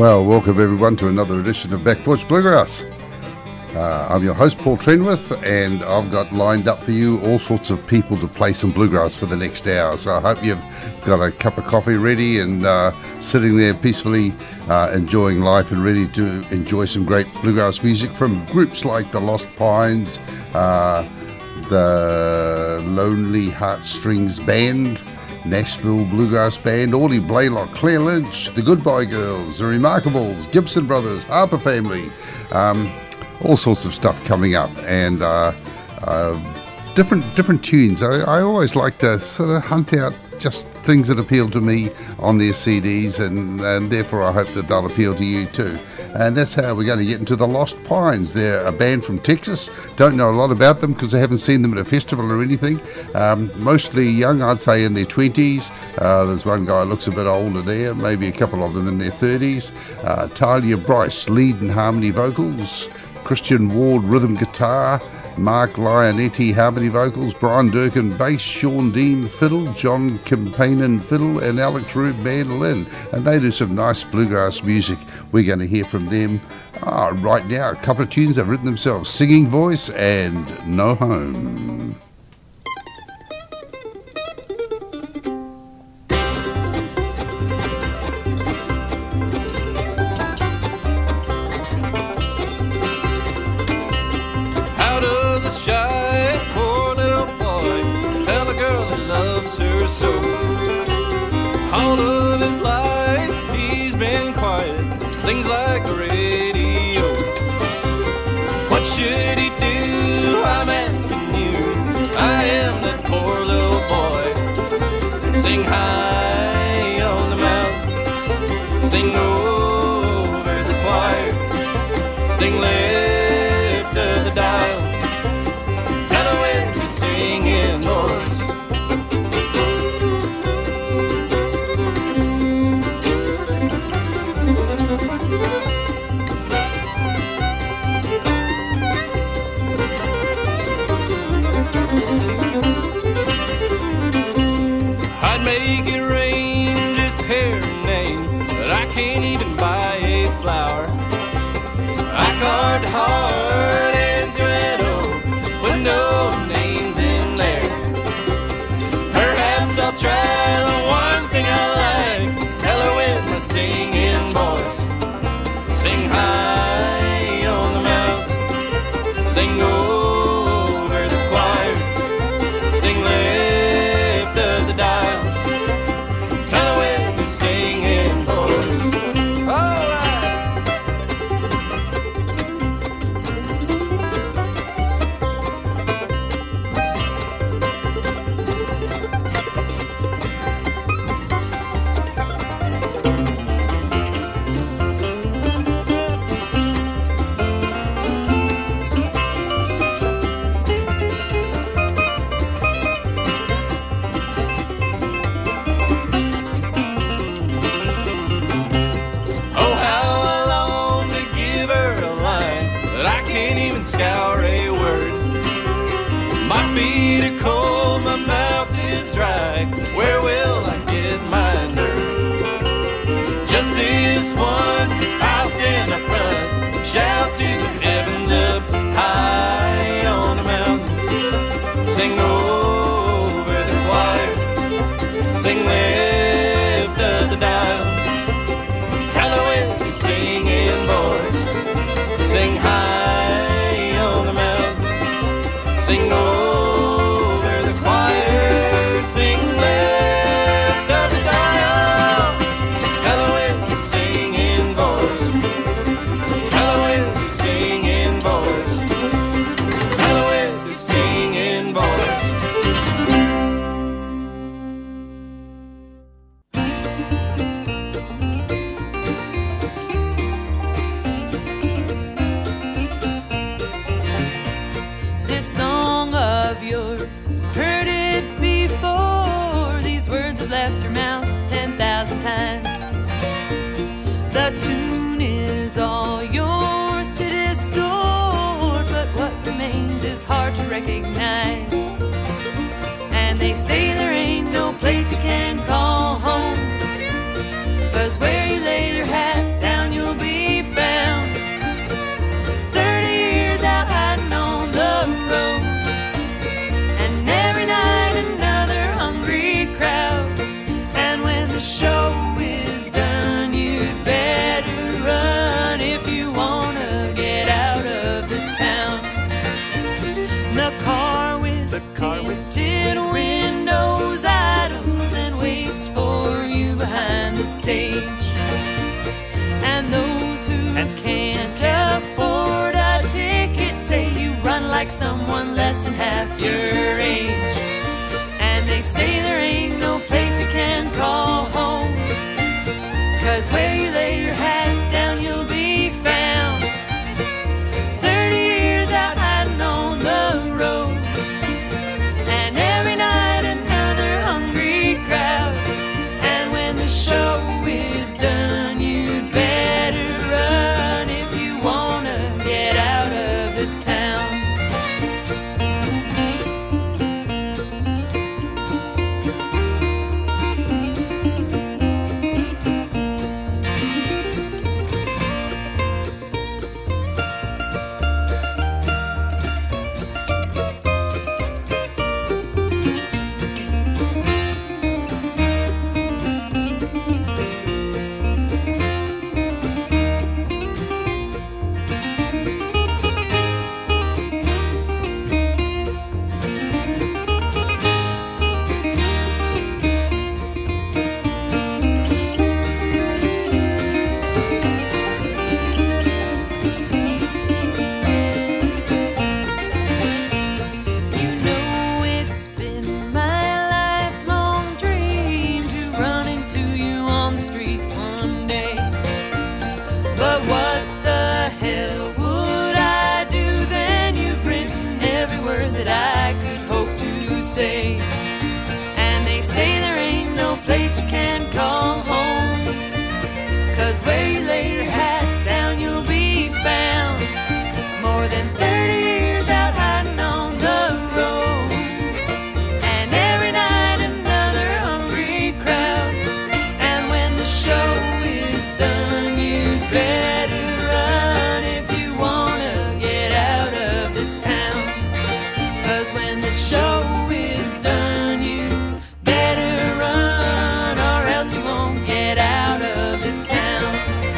Well, welcome everyone to another edition of Back Porch Bluegrass. I'm your host, Paul Trenwith, and I've got lined up for you all sorts of people to play some bluegrass for the next hour. So I hope you've got a cup of coffee ready and sitting there peacefully enjoying life and ready to enjoy some great bluegrass music from groups like the Lost Pines, the Lonely Heartstrings Band, Nashville Bluegrass Band, Audie Blaylock, Claire Lynch, the Goodbye Girls, the Remarkables, Gibson Brothers, Harper Family, all sorts of stuff coming up, and different tunes. I always like to sort of hunt out just things that appeal to me on their CDs, and therefore I hope that they'll appeal to you too. And that's how we're going to get into the Lost Pines. They're a band from Texas. Don't know a lot about them because I haven't seen them at a festival or anything. Mostly young, I'd say in their 20s. There's one guy who looks a bit older there, maybe a couple of them in their 30s. Talia Bryce, lead and harmony vocals. Christian Ward, rhythm guitar. Mark Lionetti, harmony vocals, Brian Durkin, bass, Sean Dean, fiddle, John Kimpainen, fiddle, and Alex Rube, mandolin. And they do some nice bluegrass music. We're going to hear from them right now. A couple of tunes they've written themselves, Singing Voice and No Home. Sings like the radio. What should he do? I'm asking you. I am that poor little boy. Sing high on the mountain. Sing over the choir. Sing left of the dial. Tell her when you're singing Norse. Make it rain, just hear a name, but I can't even buy a flower. I carved a heart into an oak with no names in there. Perhaps I'll try the one thing I like. Tell her with my singing voice. Sing high on the mountain. Sing over the choir. Sing left of the dial. Scour a word. My feet are cold, my mouth is dry. Where will I get my nerve? Just this once, I'll stand up front, shout to the heavens up high on the mountain. Sing over the choir, sing left of the dial. Tell her with your singing voice, sing high. Sing over the choir, sing left of the dial. Tell her with your singing voice. Tell her with your singing voice. Tell her with your singing voice. Left her mouth 10,000 times. The tune is all yours to distort, but what remains is hard to recognize. And they say there ain't no place you can call home, 'cause where you lay your hat down, like someone less than half your age. And they say there ain't no place you can call home, 'cause where you lay your hat down you'll be found. 30 years out hiding on the road, and every night another hungry crowd. And when the show is done, you'd better run if you wanna get out of this town. And they say there ain't no place you can call home, 'cause where you lay your hat down you'll be found. More than 30 years out hiding on the road, and every night another hungry crowd. And when the show is done, you'd better run if you wanna get out of this town. 'Cause when the show is done, you better run, or else you won't get out of this town.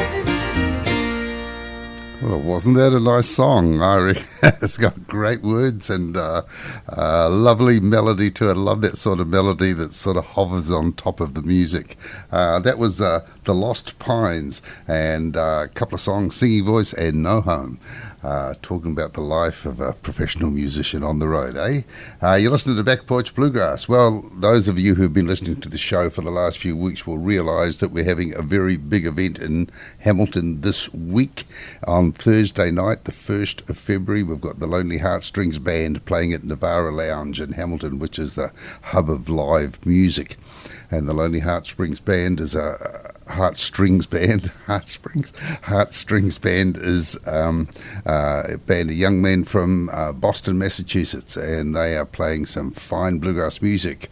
Well, wasn't that a nice song? I reckon it's got great words and lovely melody to it. I love that sort of melody that sort of hovers on top of the music. That was The Lost Pines, and a couple of songs, Singing Voice and No Home. Talking about the life of a professional musician on the road, eh? You're listening to Back Porch Bluegrass. Well, those of you who've been listening to the show for the last few weeks will realise that we're having a very big event in Hamilton this week. On Thursday night, the 1st of February, we've got the Lonely Heartstrings Band playing at Navara Lounge in Hamilton, which is the hub of live music. And the Lonely Heartstrings Band is a Heartstrings Band is a band of young men from Boston, Massachusetts, and they are playing some fine bluegrass music.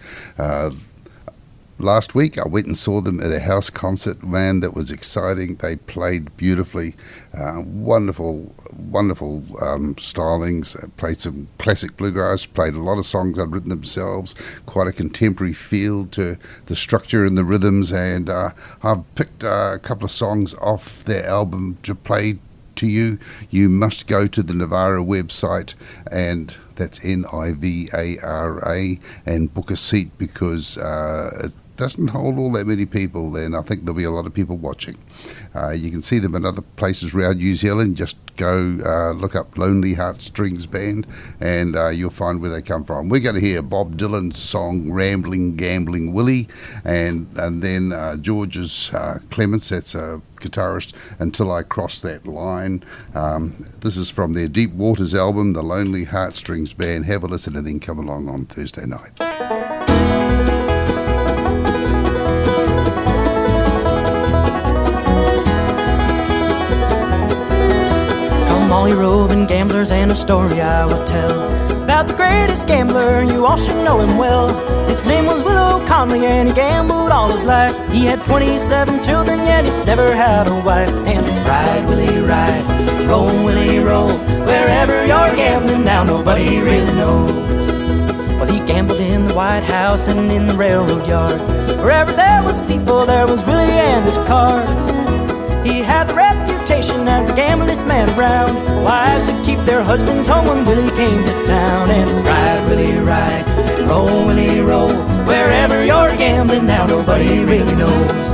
Last week I went and saw them at a house concert. Man, that was exciting. They played beautifully. Wonderful stylings. Played some classic bluegrass, played a lot of songs they'd written themselves, quite a contemporary feel to the structure and the rhythms, and I've picked a couple of songs off their album to play to you. You must go to the Navara website, and that's Nivara, and book a seat, because it doesn't hold all that many people, and I think there'll be a lot of people watching. You can see them in other places around New Zealand. Just go look up Lonely Heartstrings Band, and you'll find where they come from. We're going to hear Bob Dylan's song Rambling Gambling Willie, and then George's Clements, that's a guitarist, Until I Cross That Line. This is from their Deep Waters album, the Lonely Heartstrings Band. Have a listen and then come along on Thursday night. All you roving gamblers, and a story I will tell about the greatest gambler, you all should know him well. His name was Willow Conley, and he gambled all his life. He had 27 children, yet he's never had a wife. And it's ride, Willie, ride, roll, Willie, roll. Wherever you're gambling now, nobody really knows. Well, he gambled in the White House and in the railroad yard. Wherever there was people, there was Willie and his cards. He had the reputation as the gamblingest man around. Wives would keep their husbands home when Willie came to town. And it's ride, Willie, ride, roll, Willie, roll. Wherever you're gambling now, nobody really knows.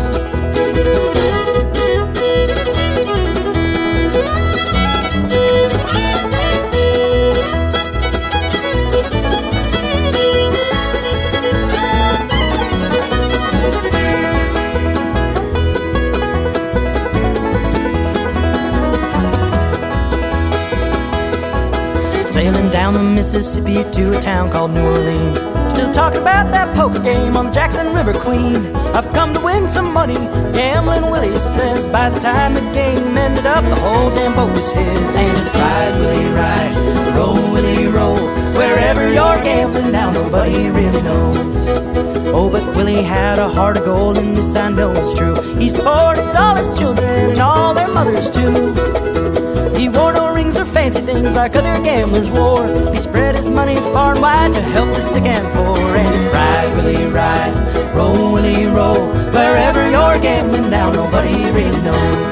on down the Mississippi to a town called New Orleans. Still talking about that poker game on the Jackson River Queen. I've come to win some money, gambling Willie says. By the time the game ended up, the whole damn boat was his. And it's ride, Willie, ride, roll, Willie, roll. Wherever you're gambling now, nobody really knows. Oh, but Willie had a heart of gold, and this I know is true. He supported all his children and all their mothers too. He wore no rings or fancy things like other gamblers wore. He spread his money far and wide to help the sick and poor. And it's ride, Willie, ride, roll, Willie, roll. Wherever you're gambling now, nobody really knows.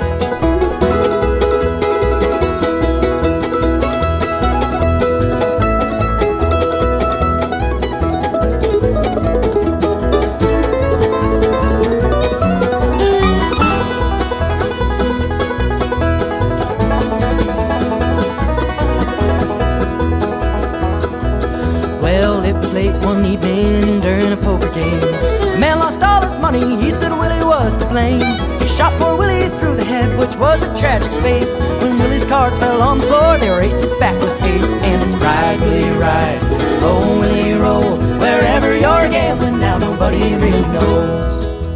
One evening during a poker game, a man lost all his money, he said Willie was to blame. He shot poor Willie through the head, which was a tragic fate. When Willie's cards fell on the floor, they were aces back with eights. And it's ride, Willie, ride, roll, Willie, roll. Wherever you're gambling now, nobody really knows.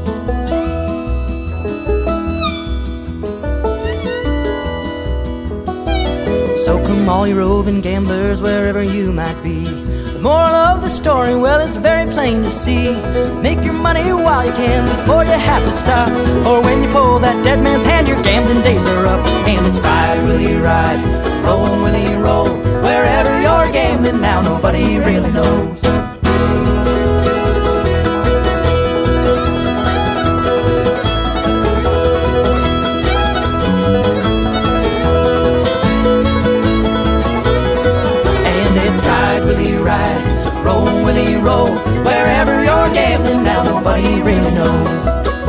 So come all you roving gamblers, wherever you might be. The moral of the story, well, it's very plain to see. Make your money while you can before you have to stop. Or when you pull that dead man's hand, your gambling days are up. And it's ride, Willie, ride, roll, Willie, roll. Wherever you're gambling now, nobody really knows. Willie, ride, roll, Willie, roll. Wherever you're gambling now, nobody really knows.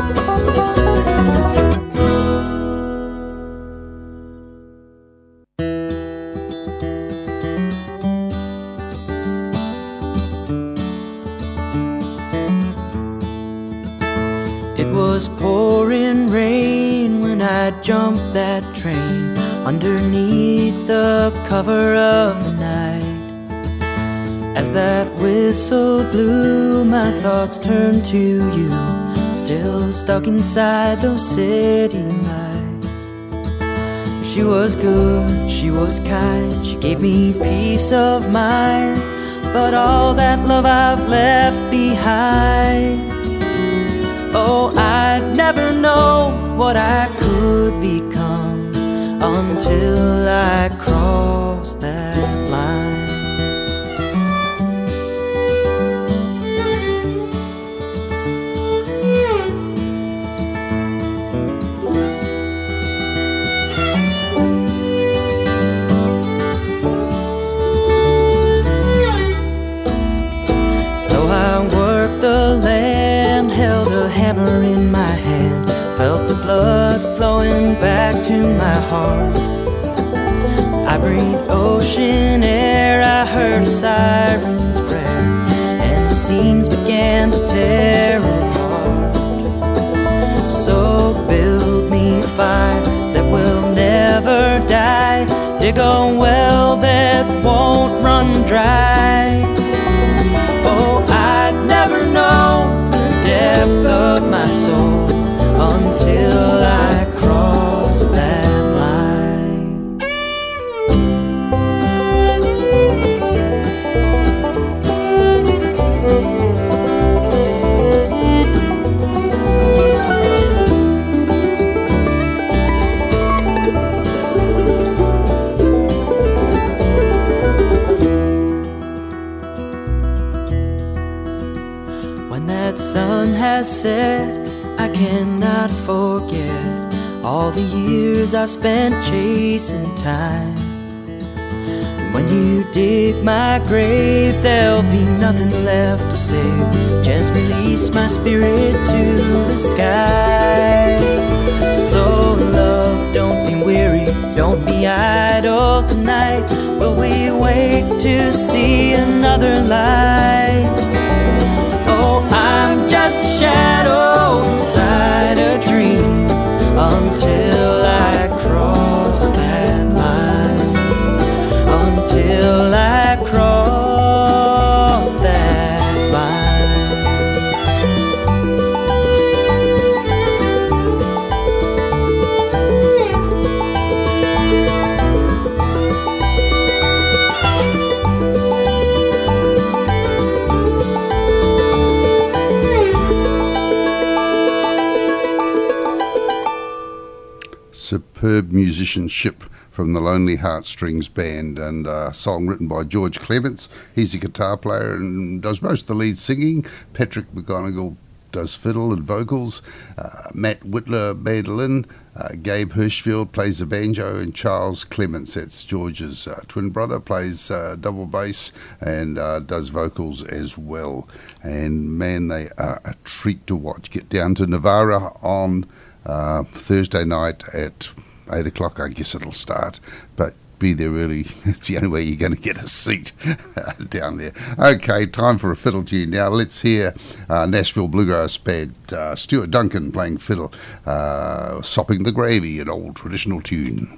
It was pouring rain when I jumped that train underneath the cover of the night. As that whistle blew, my thoughts turned to you, still stuck inside those city lights. She was good, she was kind, she gave me peace of mind. But all that love I've left behind. Oh, I'd never know what I could become until I crossed that line. The land, held a hammer in my hand, felt the blood flowing back to my heart. I breathed ocean air, I heard a siren's prayer, and the seams began to tear apart. So build me fire that will never die, dig a well that won't run dry. Oh, I'd never know the depth of my soul until I crossed that line. Sun has set, I cannot forget all the years I spent chasing time. When you dig my grave, there'll be nothing left to save. Just release my spirit to the sky. So love, don't be weary, don't be idle tonight. Will we wait to see another light? Oh, I'm just a shadow inside a dream until I cross that line. Until superb musicianship from the Lonely Heartstrings Band, and a song written by George Clements. He's a guitar player and does most of the lead singing. Patrick McGonigal does fiddle and vocals. Matt Whitler, mandolin. Gabe Hirschfield plays the banjo, and Charles Clements, that's George's twin brother, plays double bass and does vocals as well. And man, they are a treat to watch. Get down to Navara on Thursday night at 8 o'clock, I guess it'll start, but be there early. It's the only way you're going to get a seat down there. Okay, time for a fiddle tune now. Let's hear Nashville Bluegrass Band, Stuart Duncan playing fiddle, Sopping the Gravy, an old traditional tune.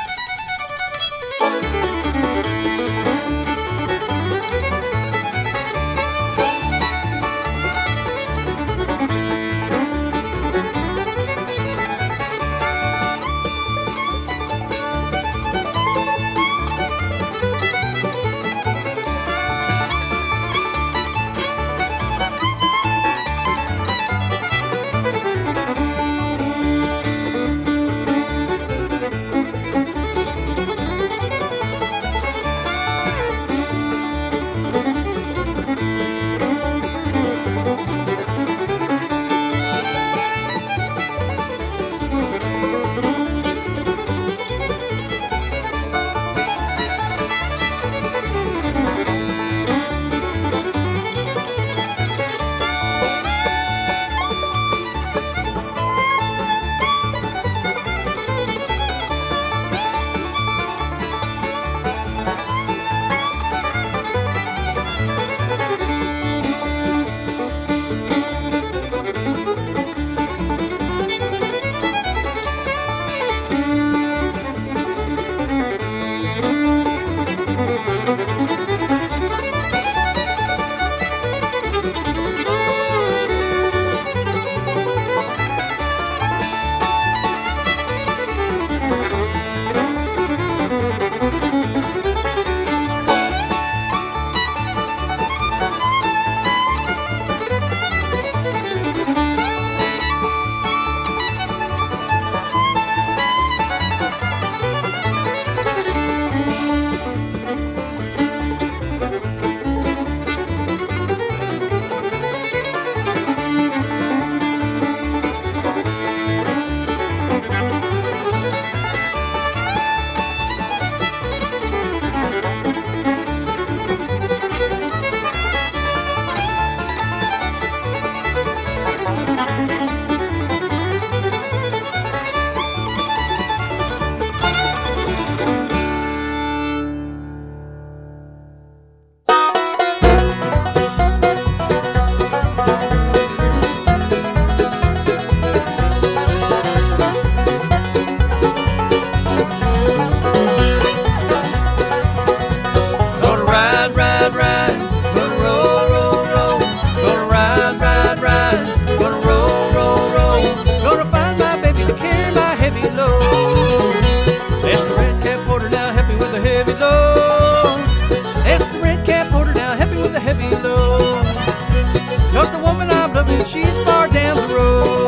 She's far down the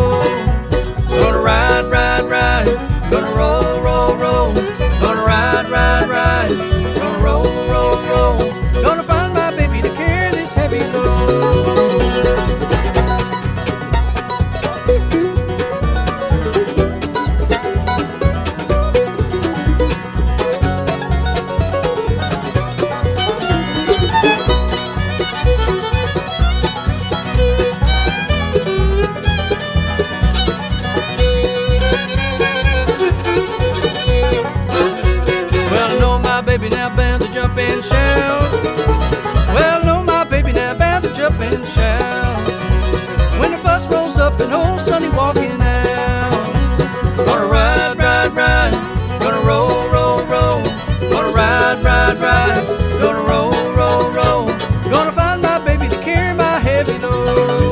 road. Gonna ride, ride, ride. Gonna roll, roll, roll. Gonna ride, ride, ride. Gonna roll, roll, roll. Gonna find my baby to carry this heavy load. And shout. Well, no, my baby now bound to jump and shout when the bus rolls up and old Sonny walking out. Gonna ride, ride, ride. Gonna roll, roll, roll. Gonna ride, ride, ride. Gonna roll, roll, roll. Gonna find my baby to carry my heavy load.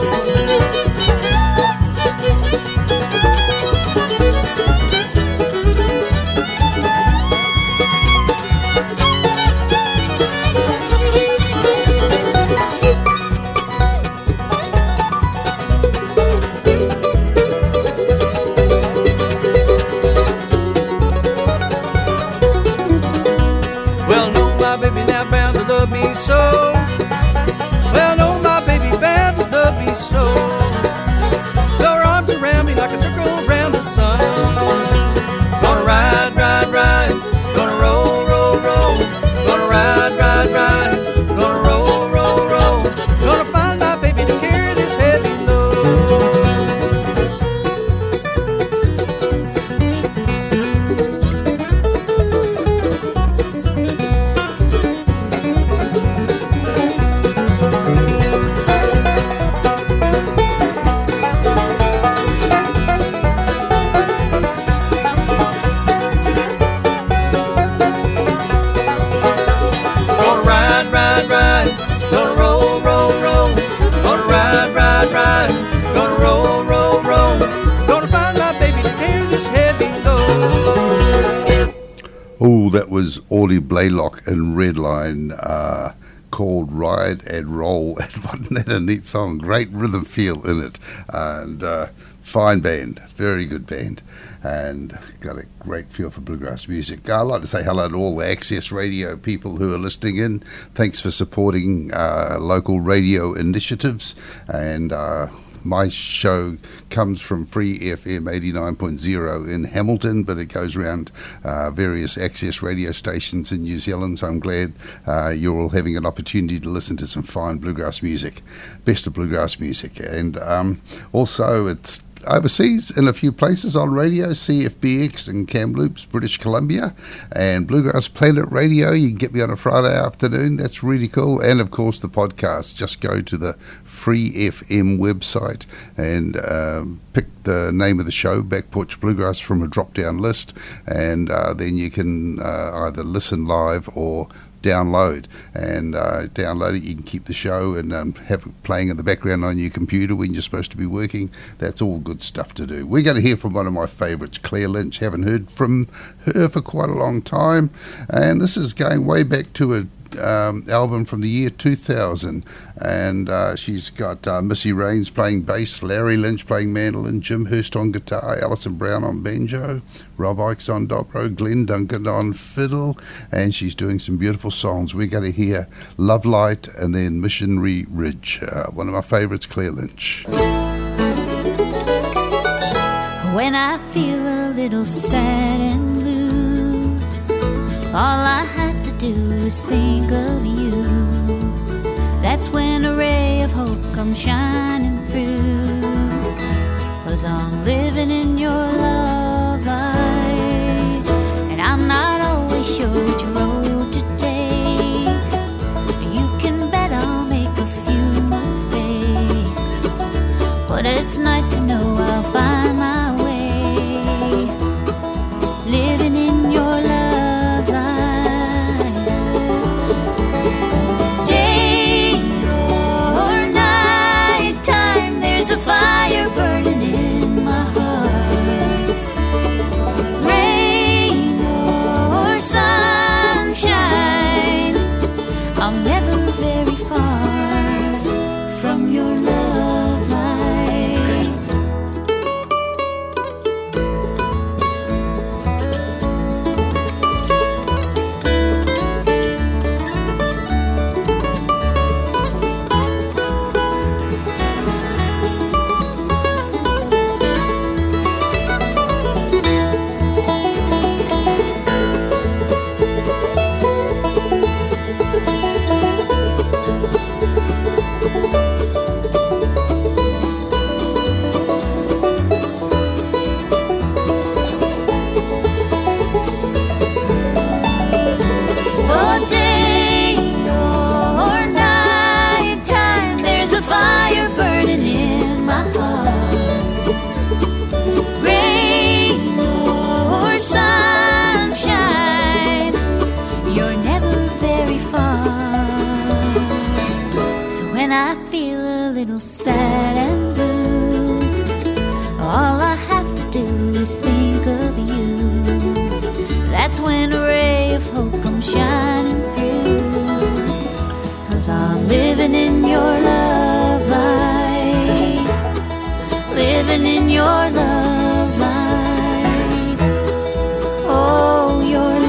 ride, ride. Gonna roll, roll, roll. Gonna find my baby to carry this heavy load. Oh, that was Audie Blaylock and Redline, called Ride and Roll. And wasn't that a neat song? Great rhythm feel in it. And fine band, very good band. And got a great feel for bluegrass music. I'd like to say hello to all the Access Radio people who are listening in. Thanks for supporting local radio initiatives. And my show comes from Free FM 89.0 in Hamilton, but it goes around various Access radio stations in New Zealand, so I'm glad you're all having an opportunity to listen to some fine bluegrass music, best of bluegrass music. And also it's overseas in a few places on radio, CFBX in Kamloops, British Columbia, and Bluegrass Planet Radio. You can get me on a Friday afternoon. That's really cool. And of course the podcast. Just go to the Free FM website and pick the name of the show, Back Porch Bluegrass, from a drop-down list, and then you can either listen live or download. And download it, you can keep the show and have it playing in the background on your computer when you're supposed to be working. That's all good stuff to do. We're going to hear from one of my favourites, Claire Lynch. Haven't heard from her for quite a long time, and this is going way back to a album from the year 2000, and she's got Missy Raines playing bass, Larry Lynch playing mandolin, Jim Hurst on guitar, Alison Brown on banjo, Rob Ikes on dobro, Glenn Duncan on fiddle, and she's doing some beautiful songs. We're going to hear Love Light and then Missionary Ridge. One of my favourites, Claire Lynch. When I feel a little sad and blue, all I have to do is think of you. That's when a ray of hope comes shining through. 'Cause I'm living in your love light, and I'm not always sure which road to take. You can bet I'll make a few mistakes, but it's nice to know I'll find my way. Living in your love light, day or night time, there's a fire burning in my heart. Rain or sunshine, I'm never very far from your love light. Sunshine, you're never very far. So when I feel a little sad and blue, all I have to do is think of you. That's when a ray of hope comes shining through. 'Cause I'm living in your love light, living in your love light. Oh, your love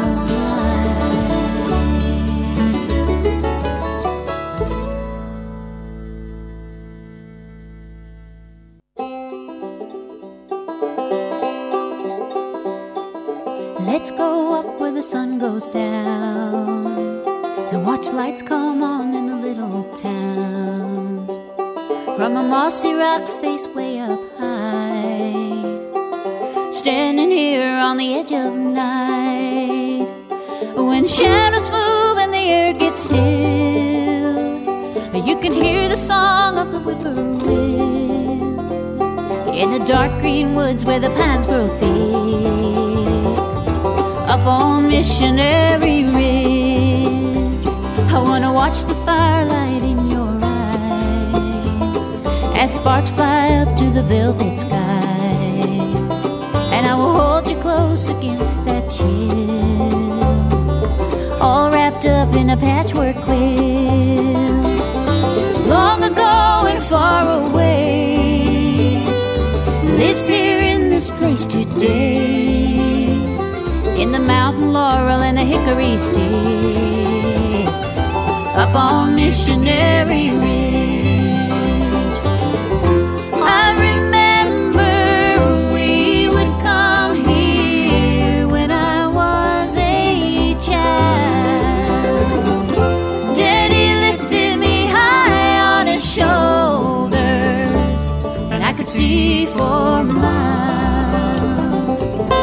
Let's go up where the sun goes down and watch lights come on in the little town. From a mossy rock face way up high, standing here on the edge of night. When shadows move and the air gets still, you can hear the song of the whippoorwill in the dark green woods where the pines grow thick. Up on Missionary Ridge, I wanna watch the firelight in your eyes. as sparks fly up to the velvet sky. And I will hold you close against that chill, all wrapped up in a patchwork quilt. Long ago and far away, lives here in this place today, in the mountain laurel and the hickory sticks, up on Missionary Ridge. I remember we would come here when I was a child. Daddy lifted me high on his shoulders, and I could see for miles.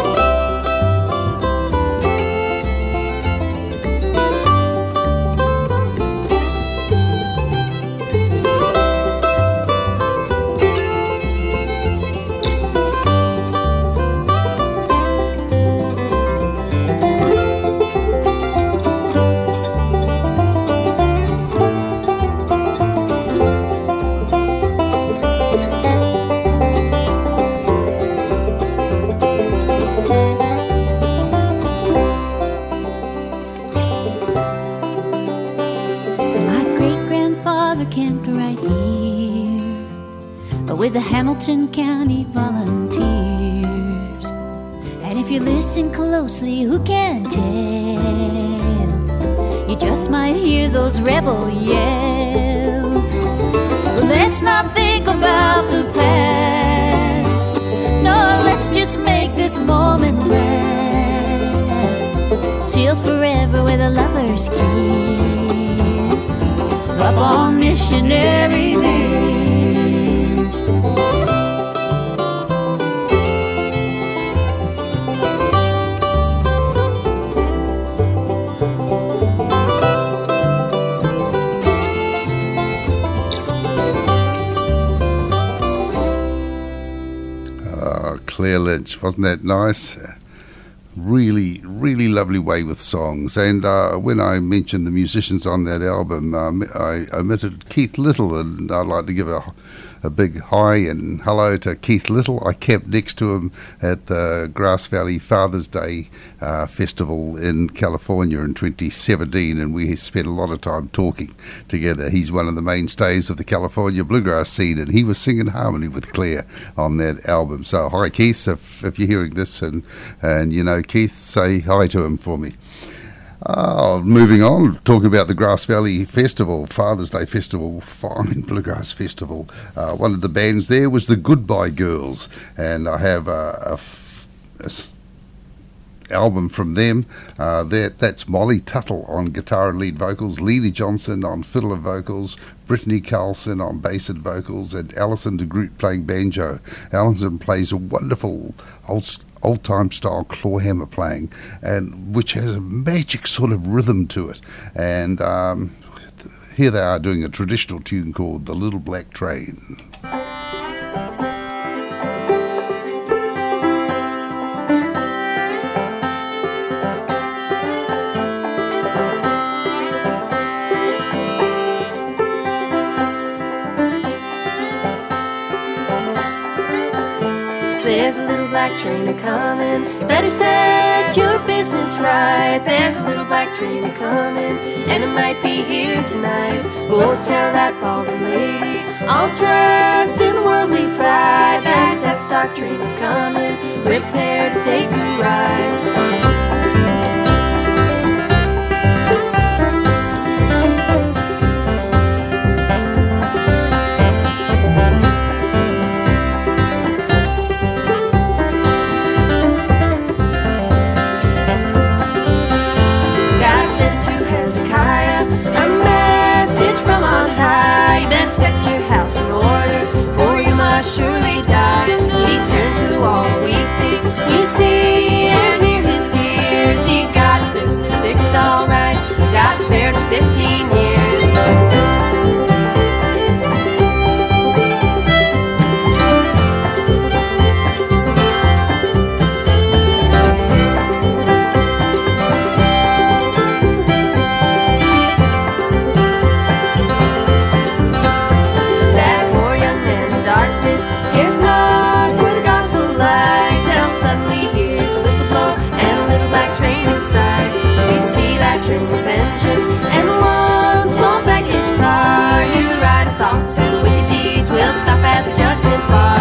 With the Hamilton County Volunteers. And if you listen closely, who can tell? You just might hear those rebel yells. Well, let's not think about the past. No, let's just make this moment last, sealed forever with a lover's kiss, up on Missionary Ridge. Claire Lynch, wasn't that nice? Really, really lovely way with songs. And when I mentioned the musicians on that album, I omitted Keith Little, and I'd like to give a big hi and hello to Keith Little. I camped next to him at the Grass Valley Father's Day Festival in California in 2017, and we spent a lot of time talking together. He's one of the mainstays of the California bluegrass scene, and he was singing harmony with Claire on that album. So hi Keith, if you're hearing this and you know Keith, say hi to him for me. Moving on, talking about the Grass Valley Festival, Father's Day Festival, fine bluegrass festival. One of the bands there was the Goodbye Girls, and I have a album from them. That's Molly Tuttle on guitar and lead vocals, Lena Johnson on fiddle and vocals, Brittany Carlson on bass and vocals, and Alison de Groot playing banjo. Alison plays a wonderful old-time style clawhammer playing, and which has a magic sort of rhythm to it. And here they are doing a traditional tune called The Little Black Train. There's a little black train a-comin', better set your business right. There's a little black train a-comin', and it might be here tonight. Go tell that balding lady, all dressed in worldly pride, that Death Star train is coming, prepare to take a ride. A message from on high. You better set your house in order, for you must surely die. He turned to the wall weeping. You see and hear his tears. He got his business fixed all right, got spared for 15 years. at the judgment bar.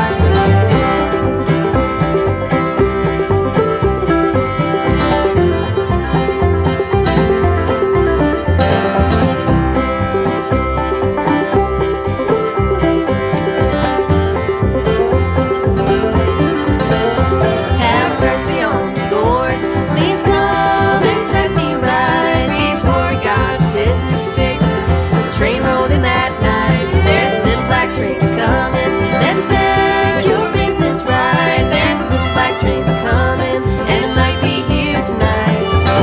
Have mercy on me, Lord. Please come and set me right before he got his business fixed. The train rolled in that night. There's a little black train coming. Then set your business right. There's a little black train coming, and it might be here tonight.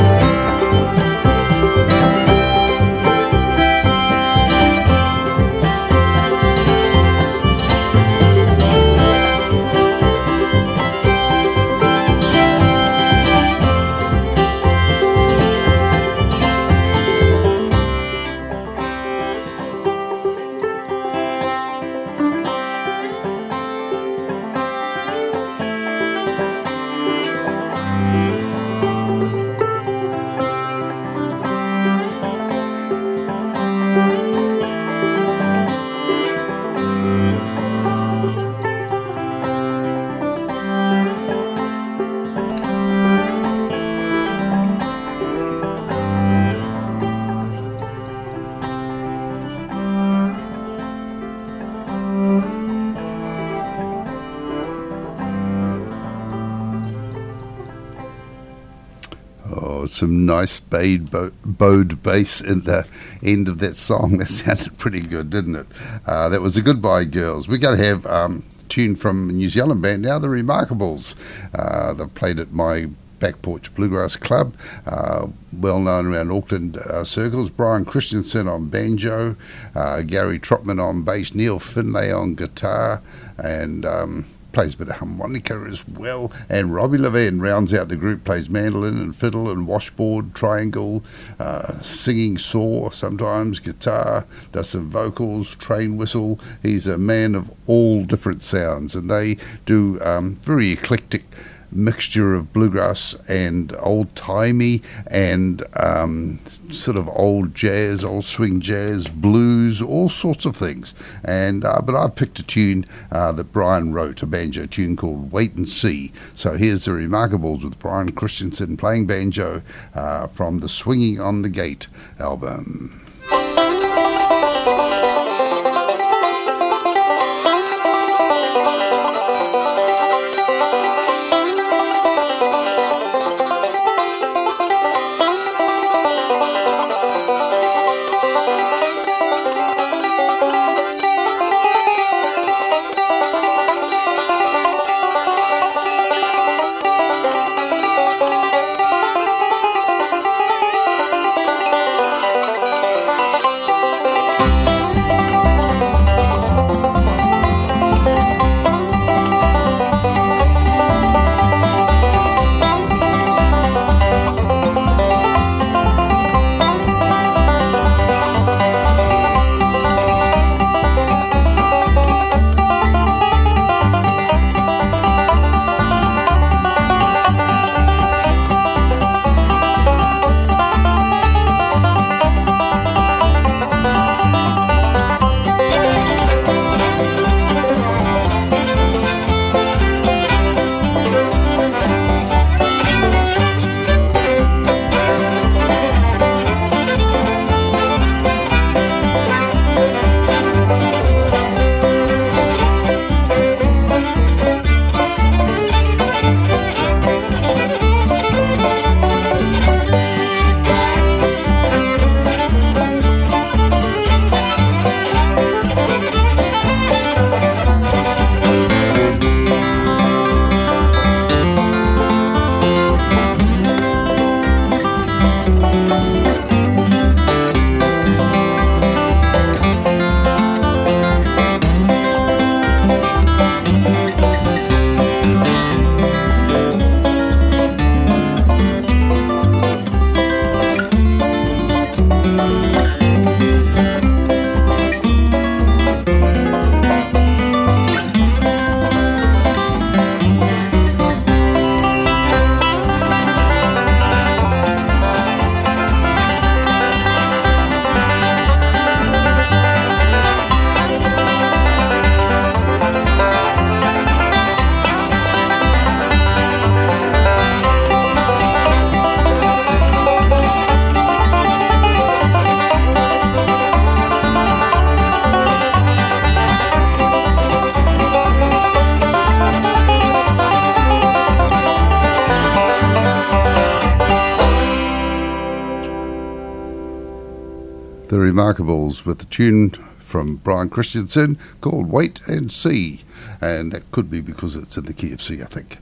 Oh, some nice bowed bass in the end of that song. That sounded pretty good, didn't it? That was a Goodbye Girls. We're going to have a tune from a New Zealand band now, the Remarkables. They've played at my Back Porch Bluegrass Club, well known around Auckland circles. Brian Christensen on banjo, Gary Trotman on bass, Neil Finlay on guitar, and plays a bit of harmonica as well. And Robbie Levin rounds out the group, plays mandolin and fiddle and washboard, triangle, singing saw, sometimes guitar, does some vocals, train whistle. He's a man of all different sounds, and they do very eclectic mixture of bluegrass and old-timey and sort of old jazz, old swing jazz, blues, all sorts of things. And but I picked a tune that Brian wrote, a banjo tune called Wait and See. So here's the Remarkables with Brian Christensen playing banjo from the Swinging on the Gate album. Remarkables with the tune from Brian Christensen called Wait and See. And that could be because it's in the key of C, I think.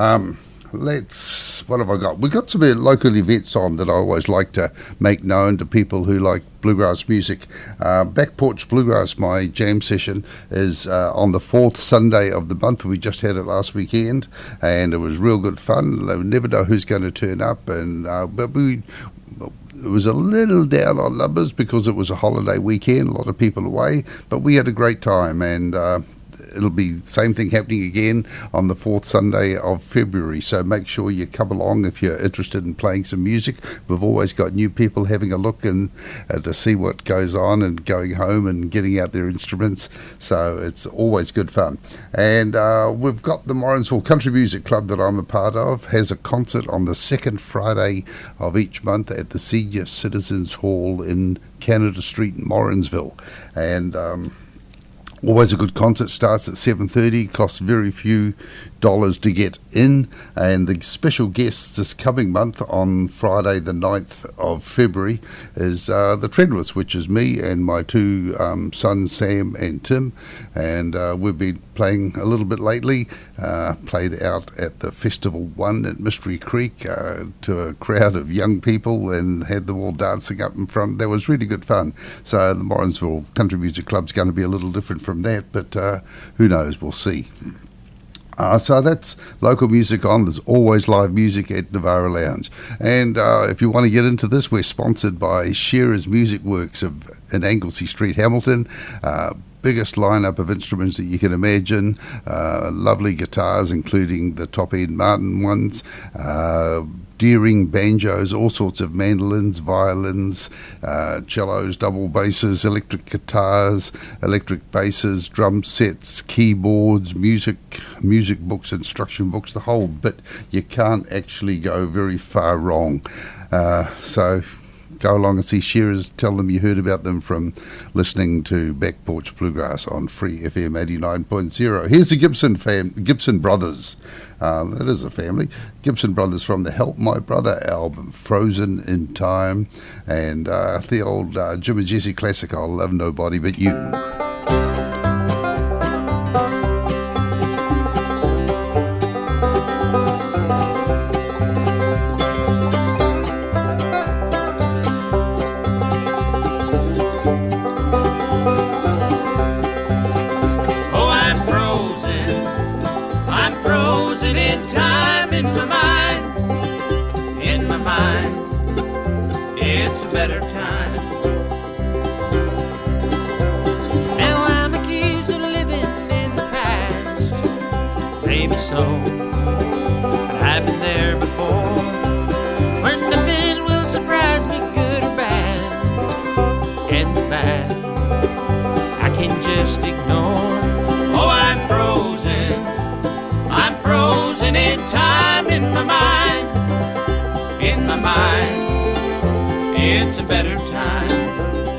What have I got? We've got some local events on that I always like to make known to people who like bluegrass music. Back Porch Bluegrass, my jam session, is on the 4th Sunday of the month. We just had it last weekend, and it was real good fun. I never know who's going to turn up, and but it was a little down on numbers because it was a holiday weekend, a lot of people away, but we had a great time, and it'll be the same thing happening again on the 4th Sunday of February, so make sure you come along if you're interested in playing some music. We've always got new people having a look and to see what goes on and going home and getting out their instruments, so it's always good fun. And we've got the Morrinsville Country Music Club that I'm a part of, has a concert on the second Friday of each month at the Senior Citizens Hall in Canada Street in Morrinsville, and always a good concert. Starts at 7:30, costs very few dollars to get in, and the special guests this coming month on Friday the 9th of February is the Treadwitts, which is me and my two sons Sam and Tim, and we've been playing a little bit lately, played out at the Festival 1 at Mystery Creek to a crowd of young people and had them all dancing up in front. That was really good fun. So the Morrinsville Country Music Club's going to be a little different from that, but who knows, we'll see. So that's local music on. There's always live music at Navara Lounge. And if you want to get into this, we're sponsored by Shearer's Music Works in Anglesey Street, Hamilton. Biggest lineup of instruments that you can imagine. Lovely guitars, including the top-end Martin ones. Deering, banjos, all sorts of mandolins, violins, cellos, double basses, electric guitars, electric basses, drum sets, keyboards, music books, instruction books, the whole bit. You can't actually go very far wrong. So go along and see Shearers. Tell them you heard about them from listening to Back Porch Bluegrass on Free FM 89.0. Here's the Gibson Brothers. That is a family. Gibson Brothers from the Help My Brother album, Frozen in Time, and the old Jim and Jesse classic, I'll Love Nobody But You. It's a better time. Now I'm accused of living in the past. Maybe so, but I've been there before, where nothing will surprise me, good or bad. And the bad I can just ignore. Oh, I'm frozen in time, in my mind, in my mind. It's a better time.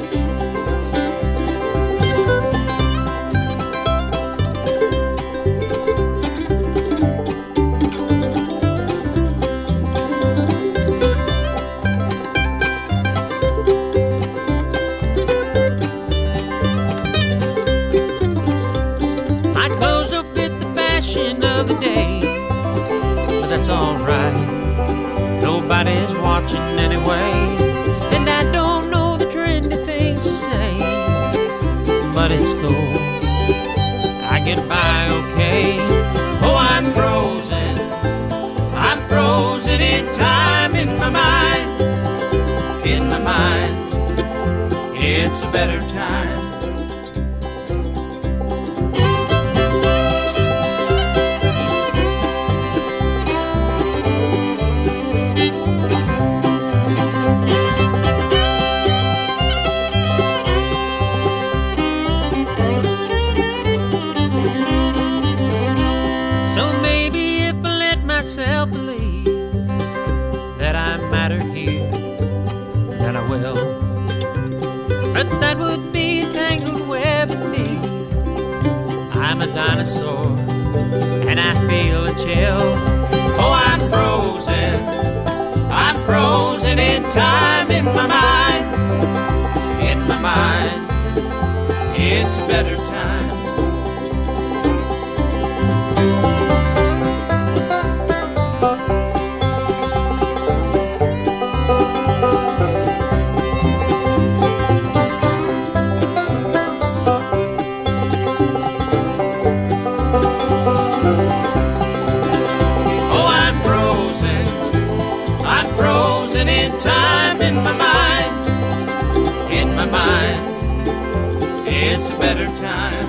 My clothes don't fit the fashion of the day, but that's alright. Nobody's watching anyway. But it's cool, I get by okay. Oh, I'm frozen in time, in my mind, in my mind. It's a better time. But that would be a tangled web indeed. I'm a dinosaur and I feel a chill. Oh, I'm frozen in time, in my mind, in my mind. It's a better time. In time, in my mind, it's a better time.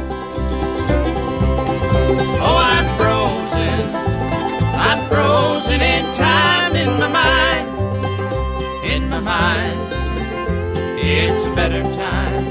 Oh, I'm frozen in time, in my mind, it's a better time.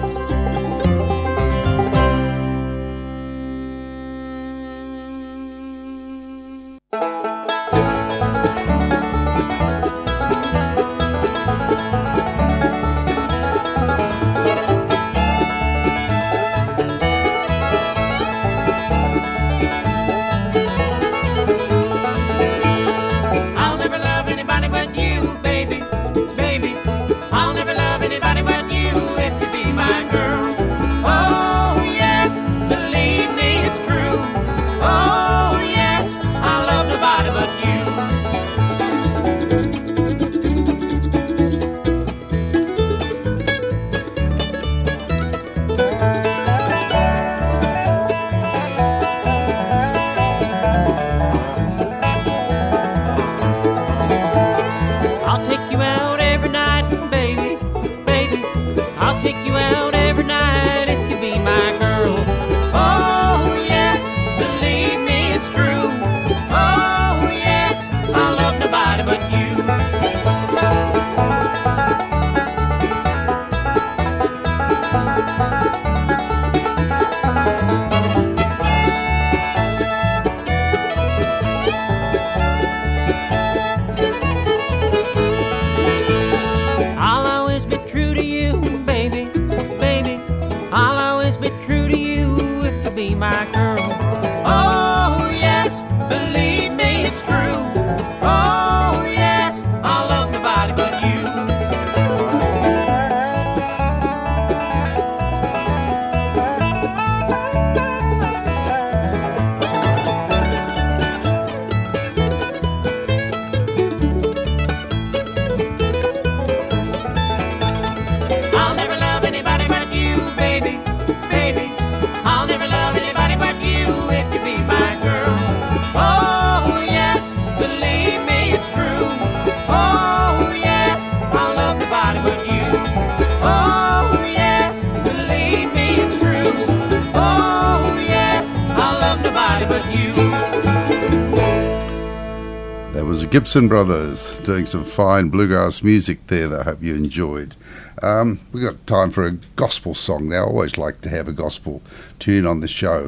Gibson Brothers doing some fine bluegrass music there that I hope you enjoyed. We've got time for a gospel song now. I always like to have a gospel tune on the show.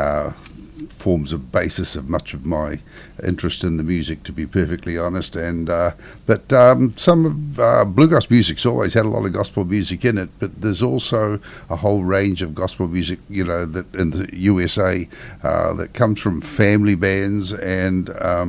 Forms a basis of much of my interest in the music, to be perfectly honest. But some of bluegrass music's always had a lot of gospel music in it, but there's also a whole range of gospel music, you know, that in the USA that comes from family bands and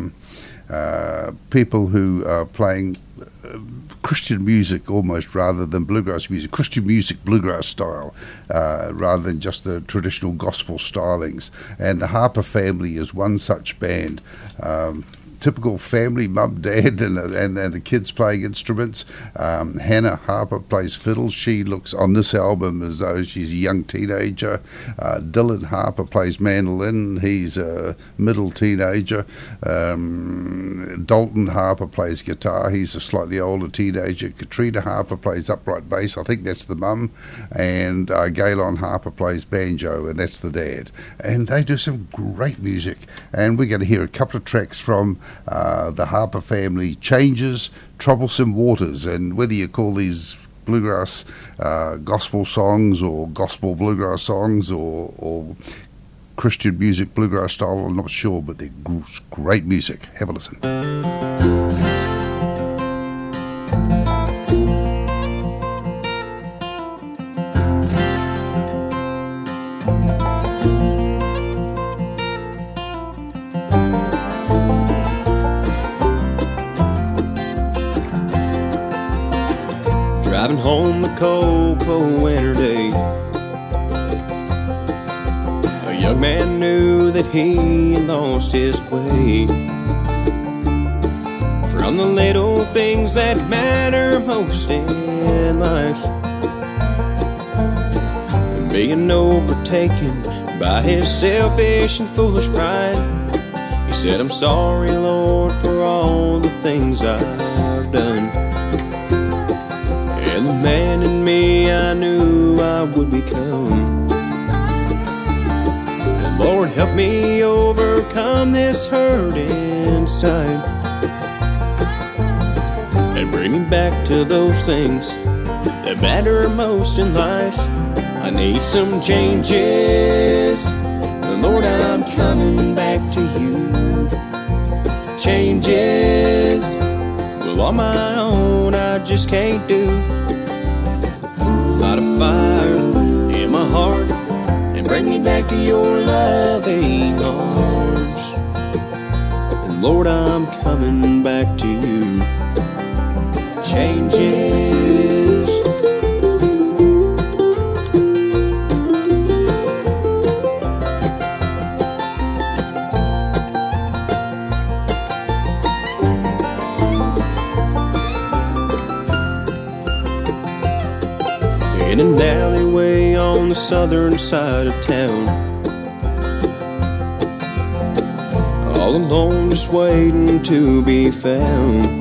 people who are playing Christian music almost rather than bluegrass music, Christian music bluegrass style rather than just the traditional gospel stylings. And the Harper Family is one such band. Typical family, mum, dad, and the kids playing instruments. Hannah Harper plays fiddle. She looks on this album as though she's a young teenager. Dylan Harper plays mandolin. He's a middle teenager. Dalton Harper plays guitar. He's a slightly older teenager. Katrina Harper plays upright bass. I think that's the mum. And Galen Harper plays banjo, and that's the dad. And they do some great music. And we're going to hear a couple of tracks from the Harper Family, Changes, Troublesome Waters. And whether you call these bluegrass gospel songs or gospel bluegrass songs or Christian music bluegrass style, I'm not sure, but they're great music. Have a listen. driving home a cold, cold winter day. A young man knew that he had lost his way from the little things that matter most in life, and being overtaken by his selfish and foolish pride. He said, I'm sorry, Lord, for all the things I've done. And the man in me I knew I would become. And Lord, help me overcome this hurt inside, and bring me back to those things that matter most in life. I need some changes, and Lord, I'm coming back to you. Changes, well, on my own I just can't do. Light a fire in my heart and bring me back to your loving arms. And Lord, I'm coming back to you. Changes, in an alleyway on the southern side of town, all alone just waiting to be found.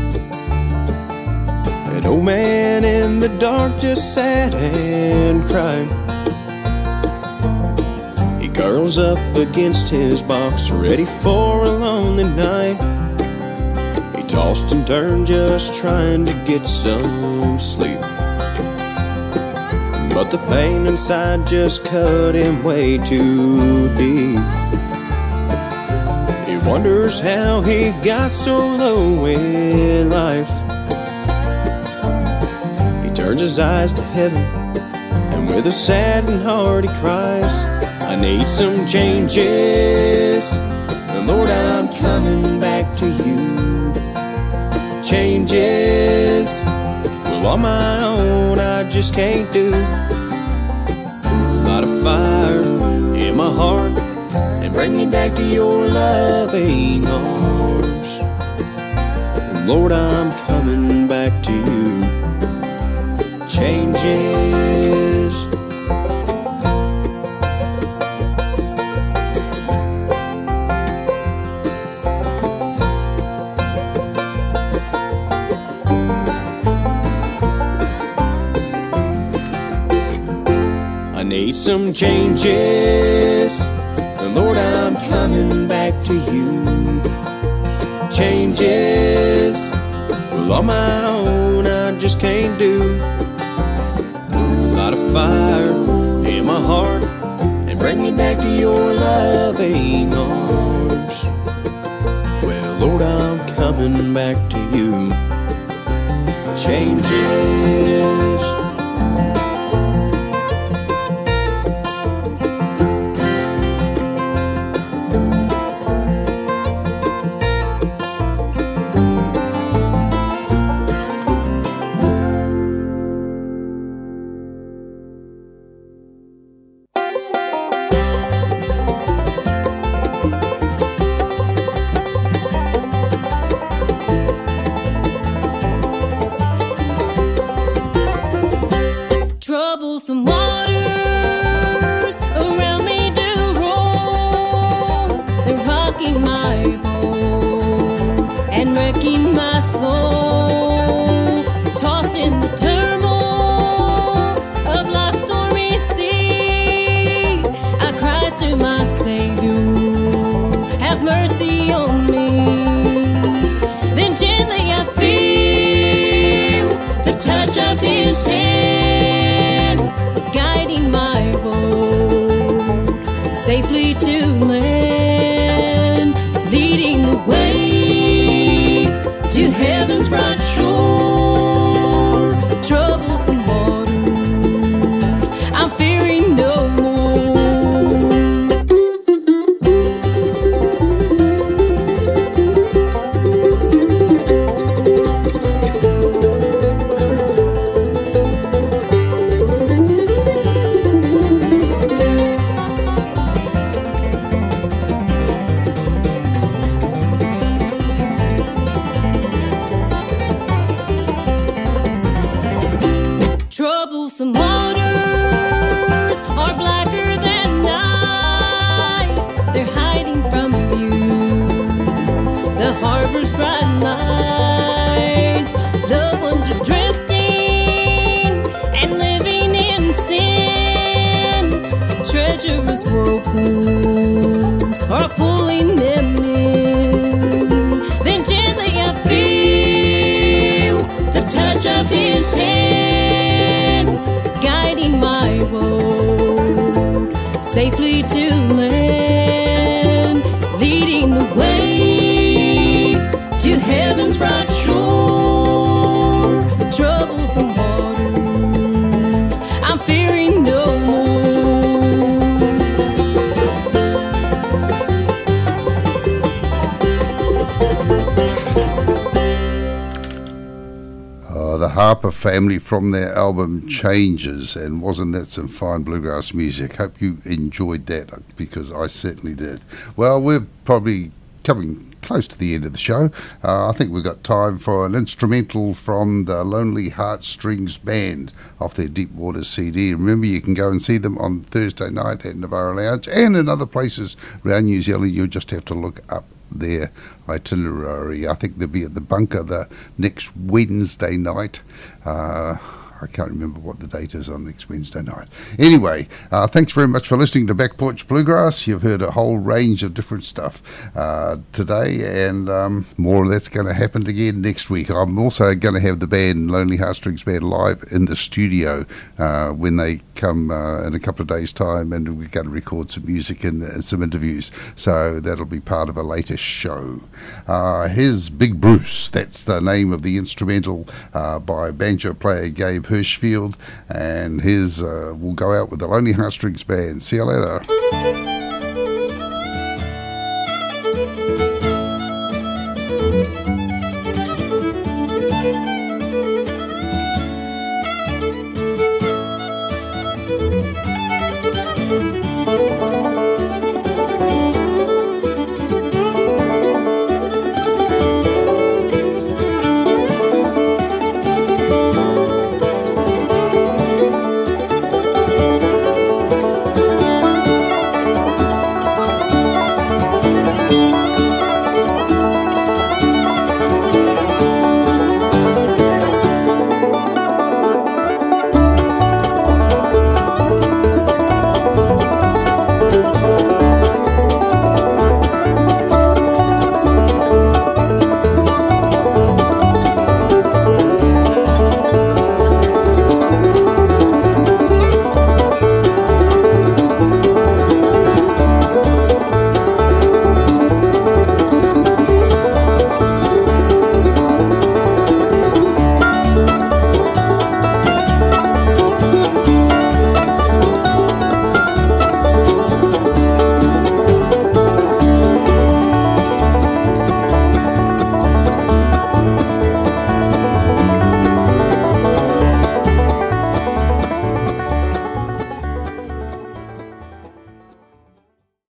An old man in the dark just sat and cried. He curls up against his box, ready for a lonely night. He tossed and turned just trying to get some sleep, but the pain inside just cut him way too deep. He wonders how he got so low in life. He turns his eyes to heaven, and with a saddened heart he cries, I need some changes, and Lord, I'm coming back to you. Changes, well, on my own I just can't do. Light a fire in my heart and bring me back to your loving arms. And Lord, I'm coming back to you. Changes, I need some changes, and Lord, I'm coming back to you. Changes, well, on my own I just can't do. Light a fire in my heart and bring me back to your loving arms. Well, Lord, I'm coming back to you. Changes, troublesome waters around me do roll. They're rocking my boat and wrecking my soul. Tossed in the turmoil of life's stormy sea, I cry to my Savior, have mercy on me. Then gently I feel the touch of His hand, guiding my boat safely to land, leading the way to heaven's bright shore. Troublesome waters, I'm fearing no more. or pulling them in. Then gently I feel the touch of his hand, guiding my boat safely to land, leading the way to heaven's bright shore. Troublesome waters I'm fearing no more. The Harper Family from their album Changes, and wasn't that some fine bluegrass music? Hope you enjoyed that, because I certainly did. Well, we're probably coming close to the end of the show. I think we've got time for an instrumental from the Lonely Heartstrings Band off their Deepwater CD. Remember, you can go and see them on Thursday night at Navarro Lounge and in other places around New Zealand. You'll just have to look up their itinerary. I think they'll be at the Bunker the next Wednesday night. I can't remember what the date is on next Wednesday night. Anyway, thanks very much for listening to Back Porch Bluegrass. You've heard a whole range of different stuff today, and more of that's going to happen again next week. I'm also going to have the band, Lonely Heartstrings Band, live in the studio when they come in a couple of days' time, and we're going to record some music and some interviews. So that'll be part of a later show. Here's Big Bruce. That's the name of the instrumental by banjo player Gabe Hirschfield, and we'll go out with the Lonely Heartstrings Band. See you later.